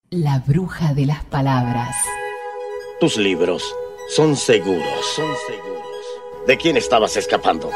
La bruja de las palabras. Tus libros son seguros. ¿De quién estabas escapando?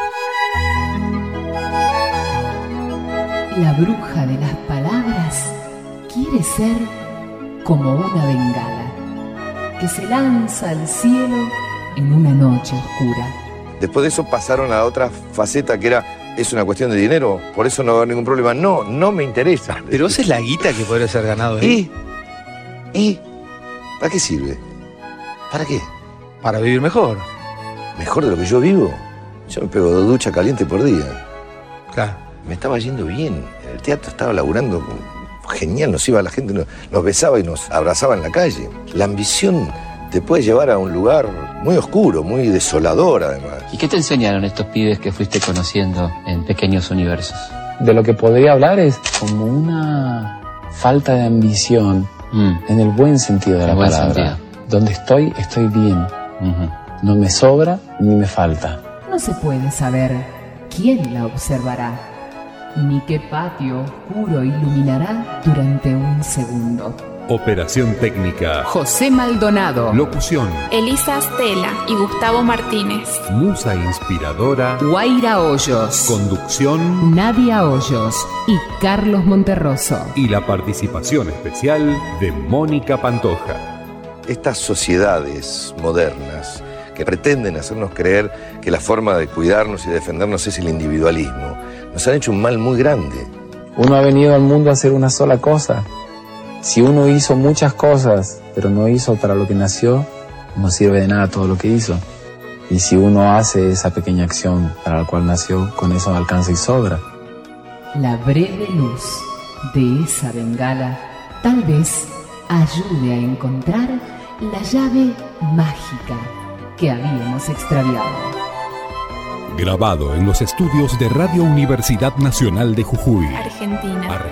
La bruja de las palabras quiere ser como una bengala que se lanza al cielo en una noche oscura. Después de eso pasaron a otra faceta que era, es una cuestión de dinero, por eso no va a haber ningún problema. No me interesa. Pero esa es la guita que podría ser ganado ahí. ¿Y? ¿Para qué sirve? ¿Para qué? Para vivir mejor. ¿Mejor de lo que yo vivo? Yo me pego 2 duchas calientes por día. Claro. Me estaba yendo bien. En el teatro estaba laburando genial. Nos iba la gente, nos besaba y nos abrazaba en la calle. La ambición te puede llevar a un lugar muy oscuro, muy desolador además. ¿Y qué te enseñaron estos pibes que fuiste conociendo en Pequeños Universos? De lo que podría hablar es como una falta de ambición, en el buen sentido de la palabra. Donde estoy bien. No me sobra ni me falta. No se puede saber quién la observará, ni qué patio oscuro iluminará durante un segundo. Operación técnica: José Maldonado. Locución: Elisa Stella y Gustavo Martínez. Musa inspiradora: Guaira Hoyos. Conducción: Nadia Hoyos y Carlos Monterroso. Y la participación especial de Mónica Pantoja. Estas sociedades modernas que pretenden hacernos creer que la forma de cuidarnos y de defendernos es el individualismo, nos han hecho un mal muy grande. Uno ha venido al mundo a hacer una sola cosa. Si uno hizo muchas cosas, pero no hizo para lo que nació, no sirve de nada todo lo que hizo. Y si uno hace esa pequeña acción para la cual nació, con eso alcanza y sobra. La breve luz de esa bengala tal vez ayude a encontrar la llave mágica que habíamos extraviado. Grabado en los estudios de Radio Universidad Nacional de Jujuy, Argentina.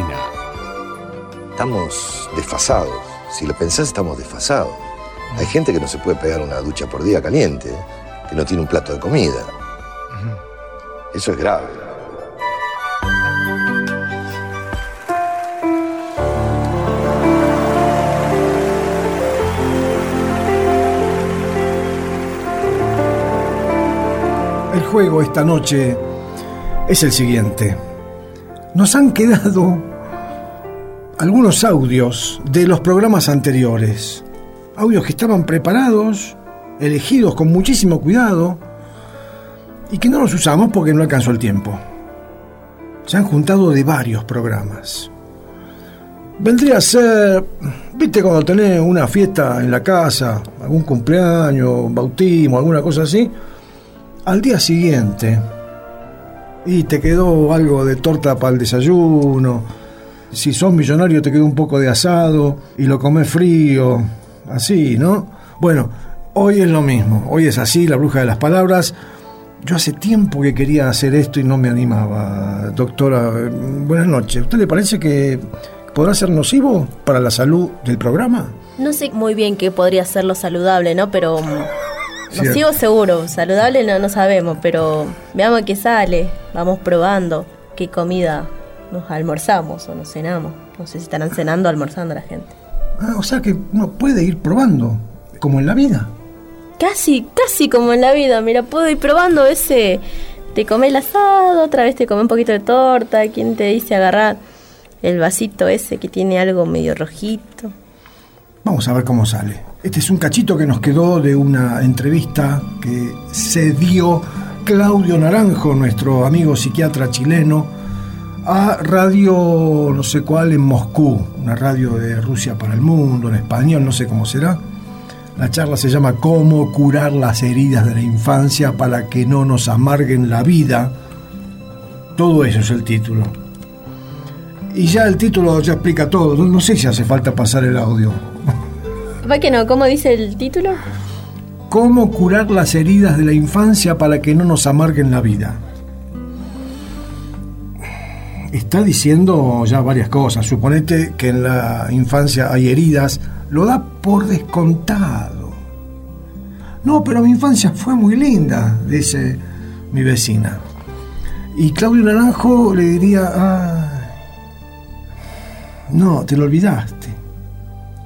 Estamos desfasados. Si lo pensás, estamos desfasados. Hay gente que no se puede pegar una ducha por día caliente, que no tiene un plato de comida. Eso es grave. El juego esta noche es el siguiente. Nos han quedado algunos audios de los programas anteriores. Audios que estaban preparados, elegidos con muchísimo cuidado y que no los usamos porque no alcanzó el tiempo. Se han juntado de varios programas. Vendría a ser, viste, cuando tenés una fiesta en la casa, algún cumpleaños, bautismo, alguna cosa así, al día siguiente, y te quedó algo de torta para el desayuno. Si sos millonario te quedó un poco de asado y lo comés frío, así, ¿no? Bueno, hoy es lo mismo, hoy es así, la bruja de las palabras. Yo hace tiempo que quería hacer esto y no me animaba. Doctora, buenas noches. ¿Usted le parece que podrá ser nocivo para la salud del programa? No sé muy bien qué podría ser lo saludable, ¿no? Pero nocivo seguro, saludable no sabemos, pero veamos qué sale, vamos probando qué comida nos almorzamos o nos cenamos. No sé si estarán cenando o almorzando la gente. O sea que uno puede ir probando, como en la vida. Casi como en la vida. Mira, puedo ir probando ese. Te comés el asado, otra vez te comés un poquito de torta. ¿Quién te dice agarrar el vasito ese que tiene algo medio rojito? Vamos a ver cómo sale. Este es un cachito que nos quedó de una entrevista que se dio Claudio Naranjo, nuestro amigo psiquiatra chileno, a radio no sé cuál en Moscú, una radio de Rusia para el mundo, en español, no sé cómo será. La charla se llama ¿Cómo curar las heridas de la infancia para que no nos amarguen la vida? Todo eso es el título. Y ya el título ya explica todo. No sé si hace falta pasar el audio. ¿Va que no? ¿Cómo dice el título? ¿Cómo curar las heridas de la infancia para que no nos amarguen la vida? Está diciendo ya varias cosas. Suponete que en la infancia hay heridas, lo da por descontado. No, pero mi infancia fue muy linda, dice mi vecina. Y Claudio Naranjo le diría, no, te lo olvidaste.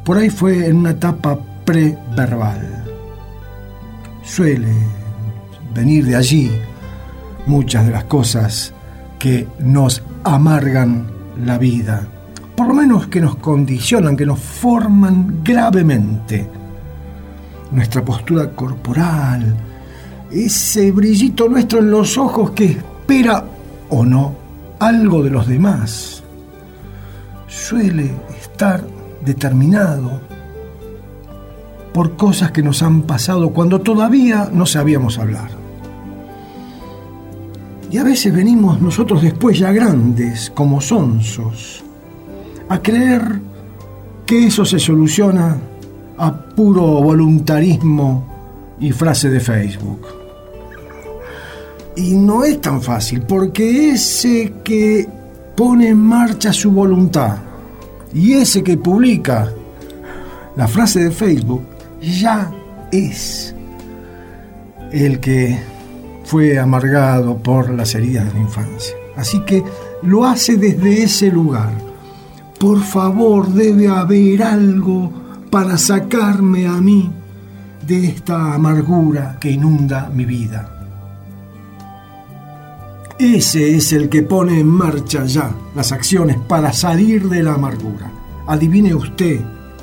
por ahí fue en una etapa preverbal. Suele venir de allí muchas de las cosas que nos amargan la vida, por lo menos que nos condicionan, que nos forman gravemente. Nuestra postura corporal, ese brillito nuestro en los ojos que espera o no algo de los demás, suele estar determinado por cosas que nos han pasado cuando todavía no sabíamos hablar. Y a veces venimos nosotros después ya grandes, como sonsos, a creer que eso se soluciona a puro voluntarismo y frase de Facebook. Y no es tan fácil, porque ese que pone en marcha su voluntad y ese que publica la frase de Facebook ya es el que fue amargado por las heridas de la infancia. Así que lo hace desde ese lugar. Por favor, debe haber algo para sacarme a mí de esta amargura que inunda mi vida. Ese es el que pone en marcha ya las acciones para salir de la amargura. Adivine usted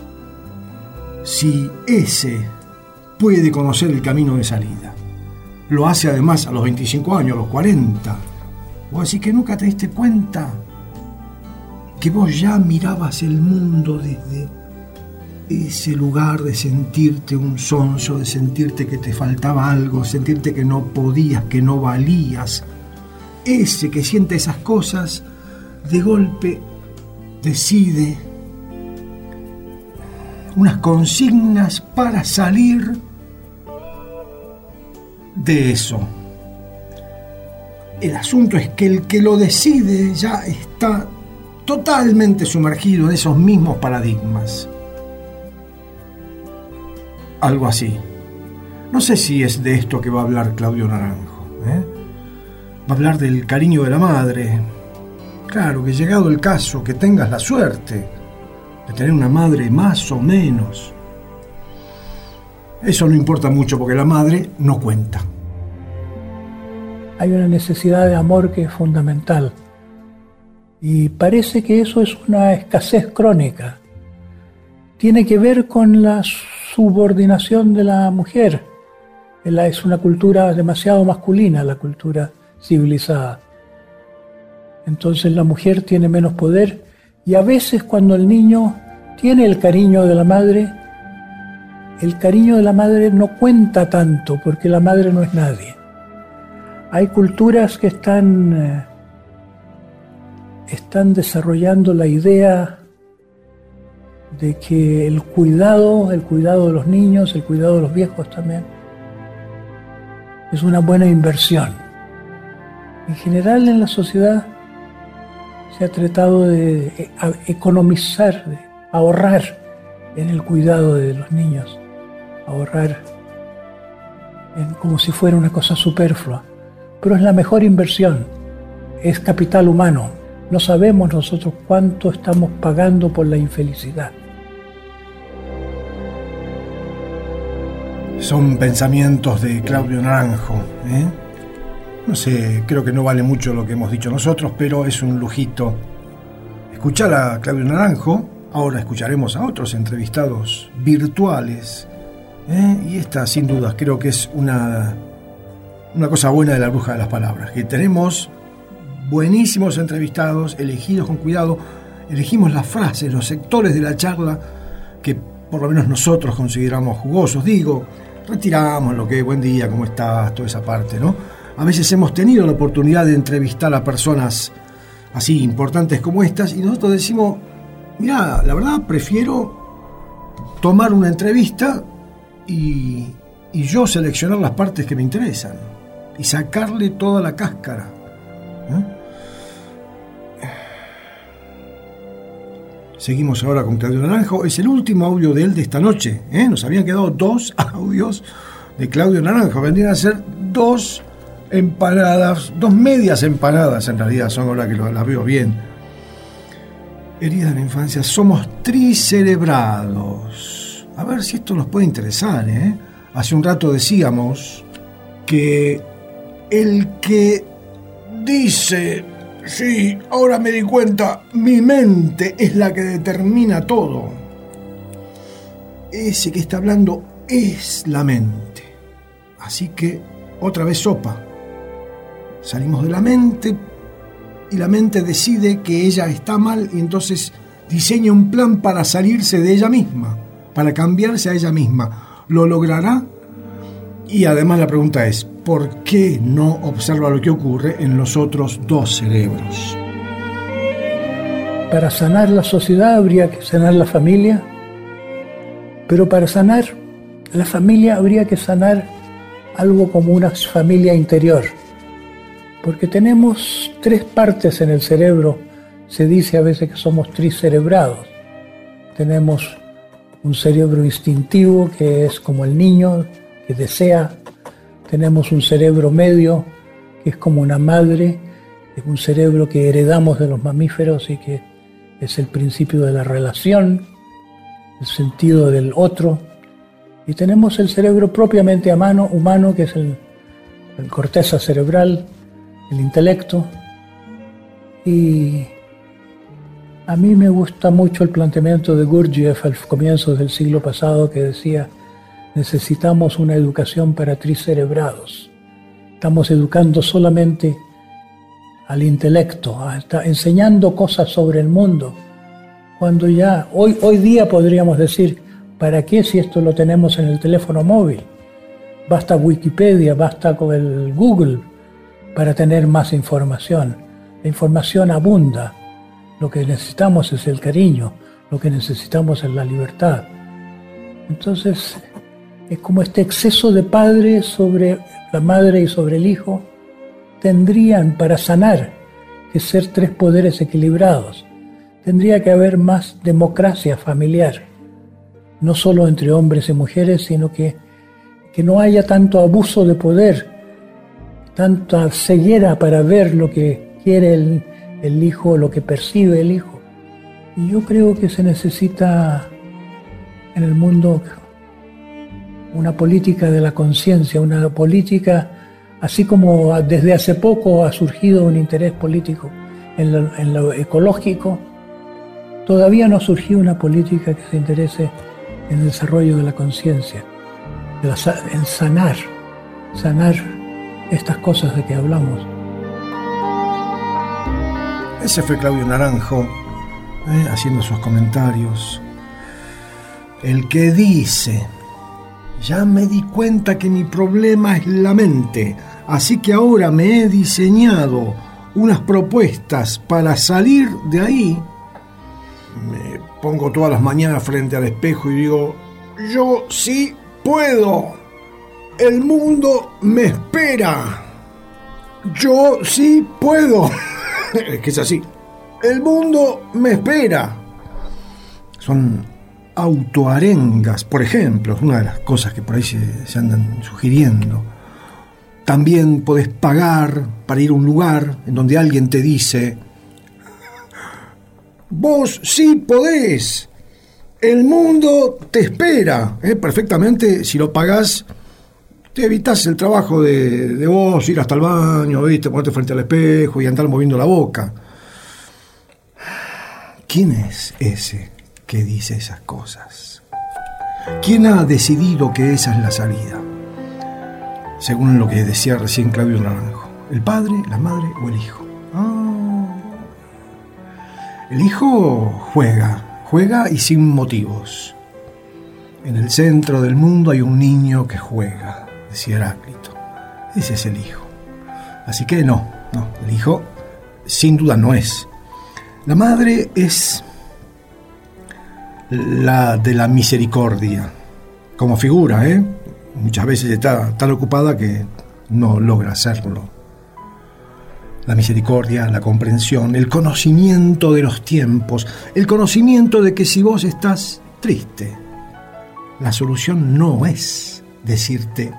si ese puede conocer el camino de salida. Lo hace además a los 25 años, a los 40. Vos decís que nunca te diste cuenta que vos ya mirabas el mundo desde ese lugar de sentirte un sonso, de sentirte que te faltaba algo, sentirte que no podías, que no valías. Ese que siente esas cosas, de golpe decide unas consignas para salir de eso. El asunto es que el que lo decide ya está totalmente sumergido en esos mismos paradigmas. Algo así. No sé si es de esto que va a hablar Claudio Naranjo, Va a hablar del cariño de la madre. Claro, que llegado el caso, que tengas la suerte de tener una madre más o menos. Eso no importa mucho porque la madre no cuenta. Hay una necesidad de amor que es fundamental. Y parece que eso es una escasez crónica. Tiene que ver con la subordinación de la mujer. Es una cultura demasiado masculina, la cultura civilizada. Entonces la mujer tiene menos poder y a veces cuando el niño tiene el cariño de la madre no cuenta tanto porque la madre no es nadie. Hay culturas que están desarrollando la idea de que el cuidado de los niños, el cuidado de los viejos también, es una buena inversión. En general en la sociedad se ha tratado de economizar, de ahorrar en el cuidado de los niños, ahorrar como si fuera una cosa superflua. Pero es la mejor inversión, es capital humano. No sabemos nosotros cuánto estamos pagando por la infelicidad. Son pensamientos de Claudio Naranjo, No sé, creo que no vale mucho lo que hemos dicho nosotros, pero es un lujito escuchar a Claudio Naranjo. Ahora escucharemos a otros entrevistados virtuales, y esta sin dudas creo que es una cosa buena de la Bruja de las Palabras, que tenemos buenísimos entrevistados, elegidos con cuidado, elegimos las frases, los sectores de la charla que por lo menos nosotros consideramos jugosos. Retiramos lo que es buen día, cómo estás, toda esa parte, ¿no? A veces hemos tenido la oportunidad de entrevistar a personas así importantes como estas y nosotros decimos, mira, la verdad prefiero tomar una entrevista y yo seleccionar las partes que me interesan y sacarle toda la cáscara. Seguimos ahora con Claudio Naranjo. Es el último audio de él de esta noche. Nos habían quedado 2 audios de Claudio Naranjo. Vendrían a ser 2 empanadas, 2 medias empanadas en realidad son, ahora que las veo bien. Heridas de la infancia. Somos tricerebrados. A ver si esto nos puede interesar, ¿eh? Hace un rato decíamos que el que dice, sí, ahora me di cuenta, mi mente es la que determina todo. Ese que está hablando es la mente. Así que, otra vez sopa. Salimos de la mente y la mente decide que ella está mal y entonces diseña un plan para salirse de ella misma, para cambiarse a ella misma. ¿Lo logrará? Y además la pregunta es, ¿por qué no observa lo que ocurre en los otros dos cerebros? Para sanar la sociedad habría que sanar la familia, pero para sanar la familia habría que sanar algo como una familia interior, porque tenemos 3 partes en el cerebro. Se dice a veces que somos tricerebrados. Tenemos un cerebro instintivo, que es como el niño que desea. Tenemos un cerebro medio, que es como una madre, es un cerebro que heredamos de los mamíferos y que es el principio de la relación, el sentido del otro. Y tenemos el cerebro propiamente humano, que es el corteza cerebral, el intelecto. Y a mí me gusta mucho el planteamiento de Gurdjieff al comienzo del siglo pasado, que decía: necesitamos una educación para tricerebrados. Estamos educando solamente al intelecto, está enseñando cosas sobre el mundo, cuando ya hoy día podríamos decir, ¿para qué si esto lo tenemos en el teléfono móvil? Basta Wikipedia, basta con el Google para tener más información. La información abunda. Lo que necesitamos es el cariño, lo que necesitamos es la libertad. Entonces, es como este exceso de padre sobre la madre y sobre el hijo. Tendrían, para sanar, que ser 3 poderes equilibrados. Tendría que haber más democracia familiar, no solo entre hombres y mujeres, sino que no haya tanto abuso de poder, tanta ceguera para ver lo que quiere el hijo, lo que percibe el hijo. Y yo creo que se necesita en el mundo una política de la conciencia, una política, así como desde hace poco ha surgido un interés político en lo ecológico, todavía no ha surgido una política que se interese en el desarrollo de la conciencia, en sanar estas cosas de que hablamos. Ese fue Claudio Naranjo, haciendo sus comentarios. El que dice: ya me di cuenta que mi problema es la mente, así que ahora me he diseñado unas propuestas para salir de ahí. Me pongo todas las mañanas frente al espejo y digo: yo sí puedo. El mundo me espera. Yo sí puedo. Es que es así. El mundo me espera. Son autoarengas, por ejemplo, es una de las cosas que por ahí se andan sugiriendo. También podés pagar para ir a un lugar en donde alguien te dice: vos sí podés, el mundo te espera. Perfectamente, si lo pagás, te evitás el trabajo de vos ir hasta el baño, ¿viste? Ponerte frente al espejo y andar moviendo la boca. ¿Quién es ese que dice esas cosas? ¿Quién ha decidido que esa es la salida? Según lo que decía recién Claudio Naranjo: ¿el padre, la madre o el hijo? El hijo juega y sin motivos. En el centro del mundo hay un niño que juega, decía Heráclito. Ese es el hijo. Así que no, el hijo sin duda no es. La madre es la de la misericordia, como figura, muchas veces está tan ocupada que no logra hacerlo. La misericordia, la comprensión, el conocimiento de los tiempos, el conocimiento de que si vos estás triste, la solución no es decirte: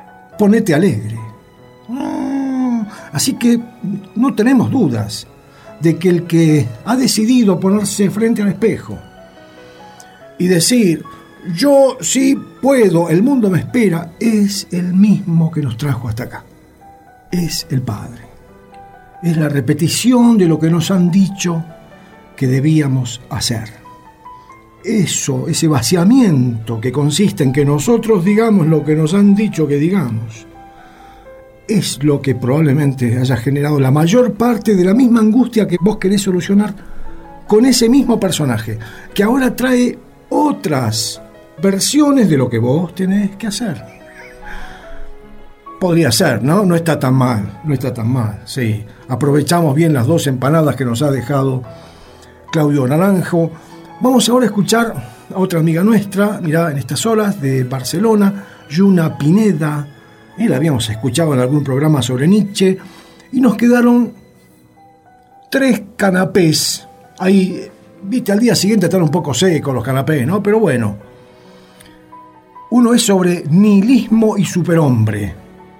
ponete alegre. Así que no tenemos dudas. de que el que ha decidido ponerse frente al espejo y decir, yo sí puedo, el mundo me espera, es el mismo que nos trajo hasta acá. Es el Padre. Es la repetición de lo que nos han dicho que debíamos hacer. Eso, ese vaciamiento que consiste en que nosotros digamos lo que nos han dicho que digamos, es lo que probablemente haya generado la mayor parte de la misma angustia que vos querés solucionar con ese mismo personaje, que ahora trae otras versiones de lo que vos tenés que hacer. Podría ser, ¿no? No está tan mal, sí. Aprovechamos bien las 2 empanadas que nos ha dejado Claudio Naranjo. Vamos ahora a escuchar a otra amiga nuestra, mirá, en estas horas, de Barcelona, Yuna Pineda. La habíamos escuchado en algún programa sobre Nietzsche, y nos quedaron 3 canapés. Ahí, viste, al día siguiente están un poco secos los canapés, ¿no? Pero bueno. Uno es sobre nihilismo y superhombre.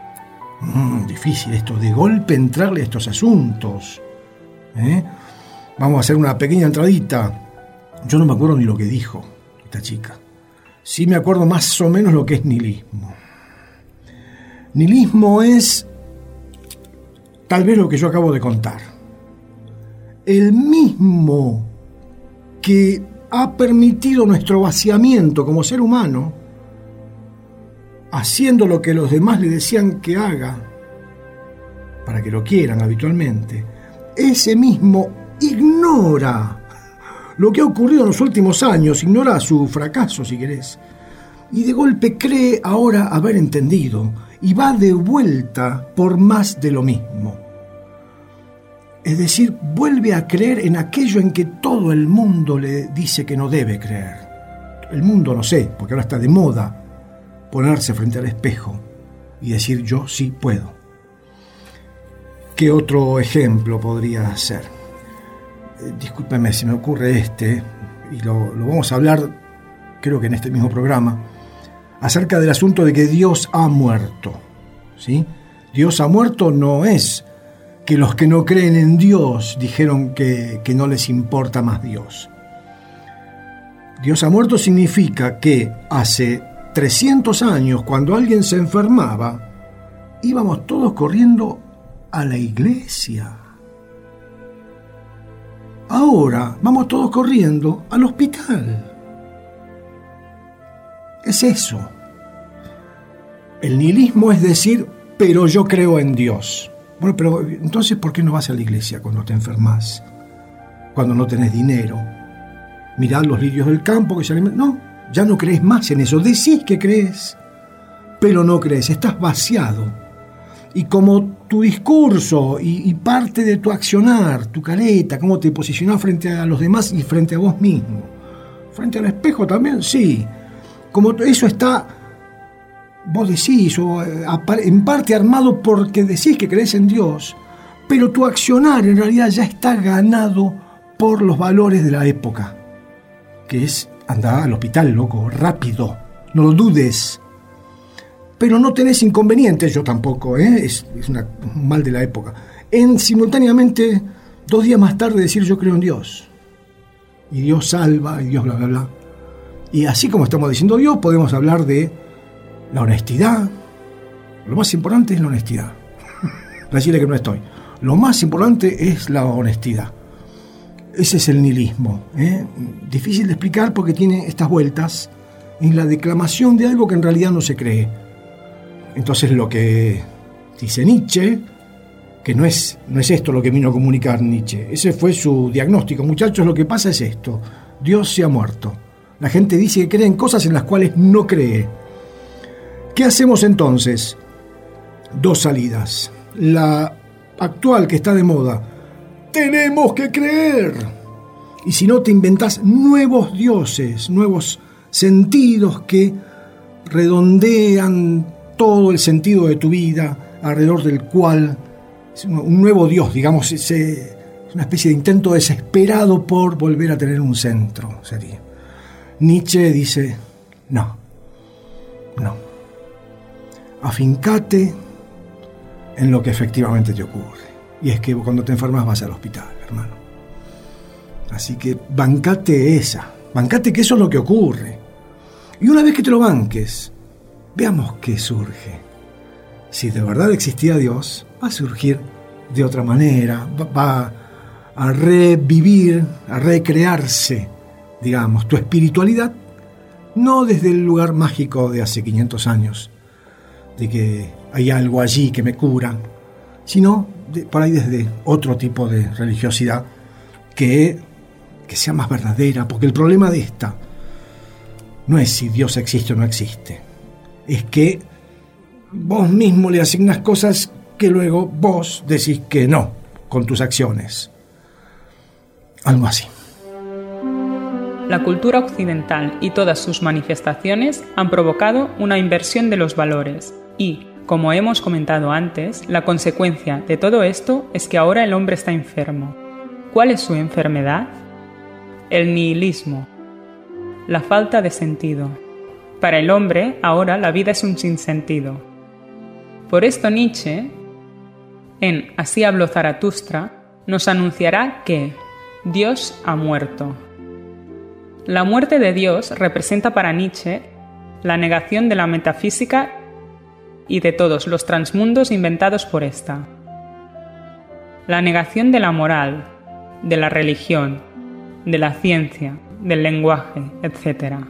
Difícil esto, de golpe entrarle a estos asuntos. Vamos a hacer una pequeña entradita. Yo no me acuerdo ni lo que dijo esta chica. Sí me acuerdo más o menos lo que es nihilismo. Nihilismo es tal vez lo que yo acabo de contar. El mismo que ha permitido nuestro vaciamiento como ser humano, haciendo lo que los demás le decían que haga, para que lo quieran habitualmente. Ese mismo ignora lo que ha ocurrido en los últimos años, ignora su fracaso, si querés, y de golpe cree ahora haber entendido, y va de vuelta por más de lo mismo. Es decir, vuelve a creer en aquello en que todo el mundo le dice que no debe creer. El mundo no sé, porque ahora está de moda ponerse frente al espejo y decir yo sí puedo. ¿Qué otro ejemplo podría ser? Discúlpeme si me ocurre y lo vamos a hablar, creo que en este mismo programa, acerca del asunto de que Dios ha muerto, ¿sí? Dios ha muerto no es que los que no creen en Dios dijeron que no les importa más Dios. Dios ha muerto significa que hace 300 años, cuando alguien se enfermaba, íbamos todos corriendo a la iglesia. Ahora vamos todos corriendo al hospital. Es eso. El nihilismo es decir, pero yo creo en Dios. Bueno, pero entonces, ¿por qué no vas a la iglesia cuando te enfermas? Cuando no tenés dinero. Mirad los lirios del campo que se alimentan. No, ya no crees más en eso. Decís que crees, pero no crees. Estás vaciado. Y como tu discurso y parte de tu accionar, tu careta, cómo te posicionás frente a los demás y frente a vos mismo. Frente al espejo también, sí. Como eso está, vos decís, o en parte armado porque decís que crees en Dios, pero tu accionar en realidad ya está ganado por los valores de la época, que es andar al hospital, loco, rápido, no lo dudes. Pero no tenés inconvenientes, yo tampoco, es un mal de la época, en simultáneamente 2 días más tarde decir yo creo en Dios, y Dios salva, y Dios bla bla bla. Y así como estamos diciendo Dios, podemos hablar de la honestidad. Lo más importante es la honestidad. Decirle que no estoy. Lo más importante es la honestidad. Ese es el nihilismo. Difícil de explicar porque tiene estas vueltas en la declamación de algo que en realidad no se cree. Entonces lo que dice Nietzsche, que no es esto lo que vino a comunicar Nietzsche. Ese fue su diagnóstico. Muchachos, lo que pasa es esto. Dios se ha muerto. La gente dice que cree en cosas en las cuales no cree. ¿Qué hacemos entonces? 2 salidas. La actual, que está de moda. Tenemos que creer. Y si no, te inventás nuevos dioses, nuevos sentidos que redondean todo el sentido de tu vida, alrededor del cual un nuevo Dios, digamos, es una especie de intento desesperado por volver a tener un centro, sería. Nietzsche dice, no. Afincate en lo que efectivamente te ocurre. Y es que cuando te enfermas vas al hospital, hermano. Así que bancate esa, bancate que eso es lo que ocurre. Y una vez que te lo banques, veamos qué surge. Si de verdad existía Dios, va a surgir de otra manera, va a revivir, a recrearse, digamos, tu espiritualidad, no desde el lugar mágico de hace 500 años, de que hay algo allí que me cura, sino por ahí desde otro tipo de religiosidad que sea más verdadera, porque el problema de esta no es si Dios existe o no existe, es que vos mismo le asignas cosas que luego vos decís que no, con tus acciones. Algo así. La cultura occidental y todas sus manifestaciones han provocado una inversión de los valores y, como hemos comentado antes, la consecuencia de todo esto es que ahora el hombre está enfermo. ¿Cuál es su enfermedad? El nihilismo, la falta de sentido. Para el hombre, ahora la vida es un sinsentido. Por esto Nietzsche, en Así habló Zaratustra, nos anunciará que Dios ha muerto. La muerte de Dios representa para Nietzsche la negación de la metafísica y de todos los transmundos inventados por ésta. La negación de la moral, de la religión, de la ciencia, del lenguaje, etc.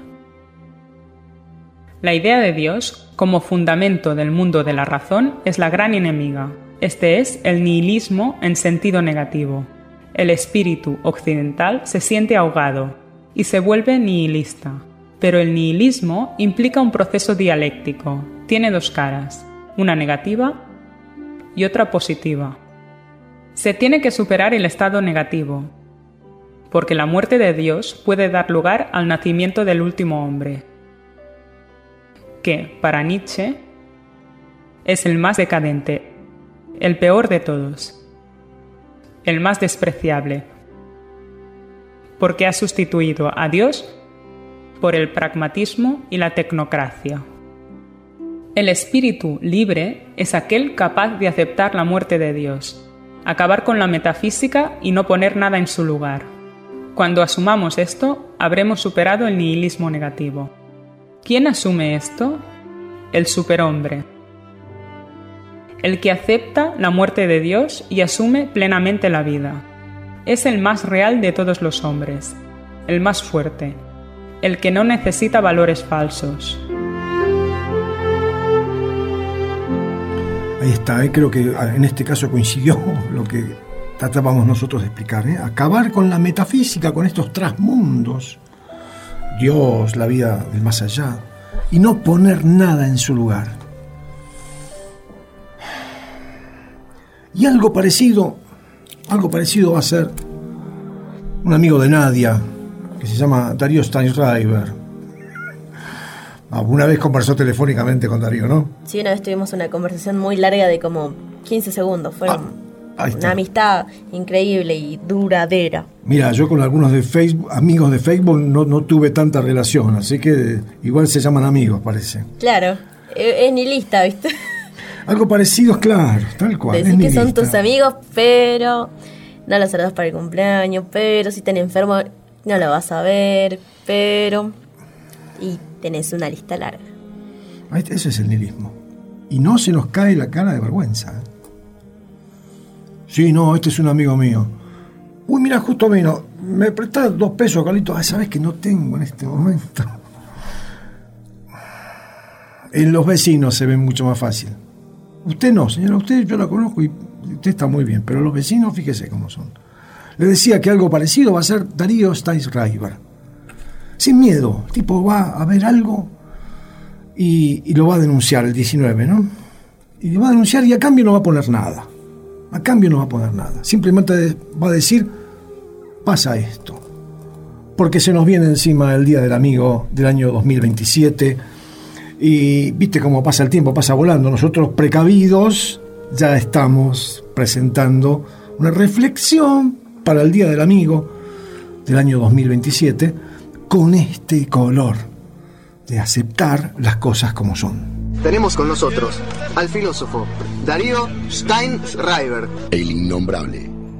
La idea de Dios, como fundamento del mundo de la razón, es la gran enemiga. Este es el nihilismo en sentido negativo. El espíritu occidental se siente ahogado y se vuelve nihilista. Pero el nihilismo implica un proceso dialéctico. Tiene dos caras, una negativa y otra positiva. Se tiene que superar el estado negativo, porque la muerte de Dios puede dar lugar al nacimiento del último hombre, que, para Nietzsche, es el más decadente, el peor de todos, el más despreciable, porque ha sustituido a Dios por el pragmatismo y la tecnocracia. El espíritu libre es aquel capaz de aceptar la muerte de Dios, acabar con la metafísica y no poner nada en su lugar. Cuando asumamos esto, habremos superado el nihilismo negativo. ¿Quién asume esto? El superhombre. El que acepta la muerte de Dios y asume plenamente la vida. Es el más real de todos los hombres, el más fuerte, el que no necesita valores falsos. Ahí está, creo que en este caso coincidió lo que tratábamos nosotros de explicar, acabar con la metafísica, con estos trasmundos, Dios, la vida del más allá, y no poner nada en su lugar. Y algo parecido va a ser un amigo de Nadia, que se llama Darío Steinschreiber. Una vez conversó telefónicamente con Darío, ¿no? Sí, una vez tuvimos una conversación muy larga de como 15 segundos. Fue una amistad increíble y duradera. Mira, yo con algunos de Facebook, amigos de Facebook no tuve tanta relación, así que igual se llaman amigos, parece. Claro, es nihilista, ¿viste? Algo parecido, claro, tal cual. Decís que son tus amigos, pero no los saludas para el cumpleaños, pero si están enfermos no lo vas a ver, pero... Y tenés una lista larga. Ese es el nihilismo. Y no se nos cae la cara de vergüenza. Sí, no, este es un amigo mío. Uy, mira, justo vino. ¿Me prestás 2 pesos, Carlito? Ah, ¿sabes que no tengo en este momento? En los vecinos se ve mucho más fácil. Usted no, señora, usted yo la conozco y usted está muy bien, pero los vecinos, fíjese cómo son. Le decía que algo parecido va a ser Darío Steinschreiber. Sin miedo, el tipo va a ver algo y lo va a denunciar el 19, ¿no? Y lo va a denunciar y a cambio no va a poner nada. A cambio no va a poner nada. Simplemente va a decir, pasa esto. Porque se nos viene encima el Día del Amigo del año 2027 y viste cómo pasa el tiempo, pasa volando. Nosotros, precavidos, ya estamos presentando una reflexión para el Día del Amigo del año 2027 con este color de aceptar las cosas como son. Tenemos con nosotros al filósofo Darío Steinschreiber. El innombrable.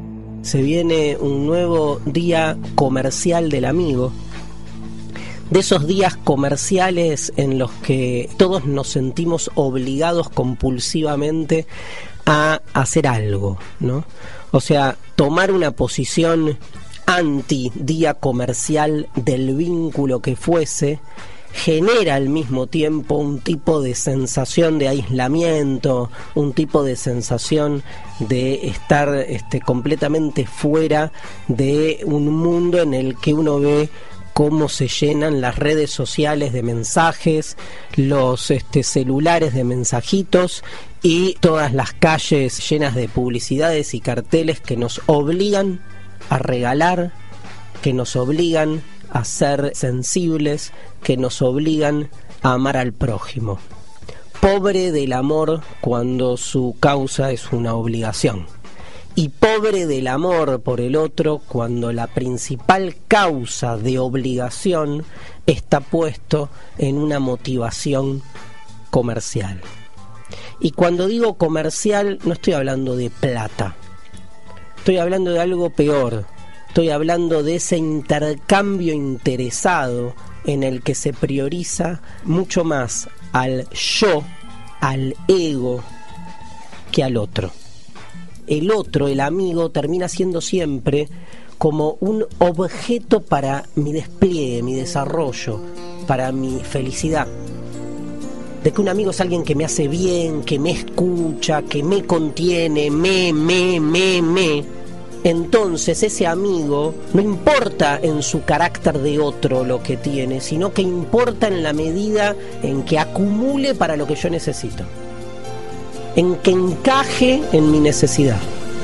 se viene un nuevo día comercial del amigo. De esos días comerciales en los que todos nos sentimos obligados compulsivamente a hacer algo, ¿no? O sea, tomar una posición anti día comercial del vínculo que fuese genera al mismo tiempo un tipo de sensación de aislamiento, un tipo de sensación de estar completamente fuera de un mundo en el que uno ve cómo se llenan las redes sociales de mensajes, los celulares de mensajitos y todas las calles llenas de publicidades y carteles que nos obligan a regalar, que nos obligan a ser sensibles, que nos obligan a amar al prójimo. Pobre del amor cuando su causa es una obligación. Y pobre del amor por el otro cuando la principal causa de obligación está puesto en una motivación comercial. Y cuando digo comercial no estoy hablando de plata, estoy hablando de algo peor, estoy hablando de ese intercambio interesado en el que se prioriza mucho más al yo, al ego, que al otro. El otro, el amigo, termina siendo siempre como un objeto para mi despliegue, mi desarrollo, para mi felicidad. De que un amigo es alguien que me hace bien, que me escucha, que me contiene, me. Entonces ese amigo no importa en su carácter de otro lo que tiene, sino que importa en la medida en que acumule para lo que yo necesito, en que encaje en mi necesidad.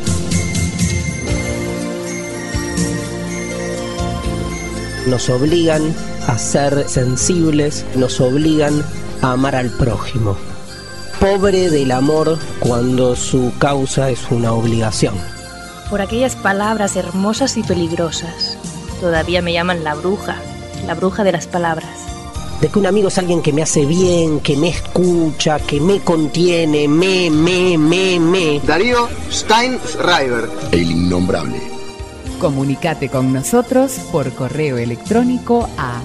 Nos obligan a ser sensibles, nos obligan a amar al prójimo. Pobre del amor cuando su causa es una obligación. Por aquellas palabras hermosas y peligrosas. Todavía me llaman la bruja de las palabras. De que un amigo es alguien que me hace bien, que me escucha, que me contiene, me. Darío Steinschreiber. El innombrable. Comunicate con nosotros por correo electrónico a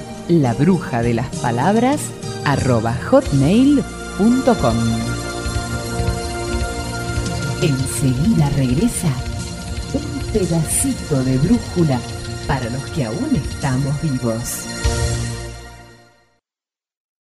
labrujadelas.palabras@hotmail.com. Enseguida regresa un pedacito de brújula para los que aún estamos vivos.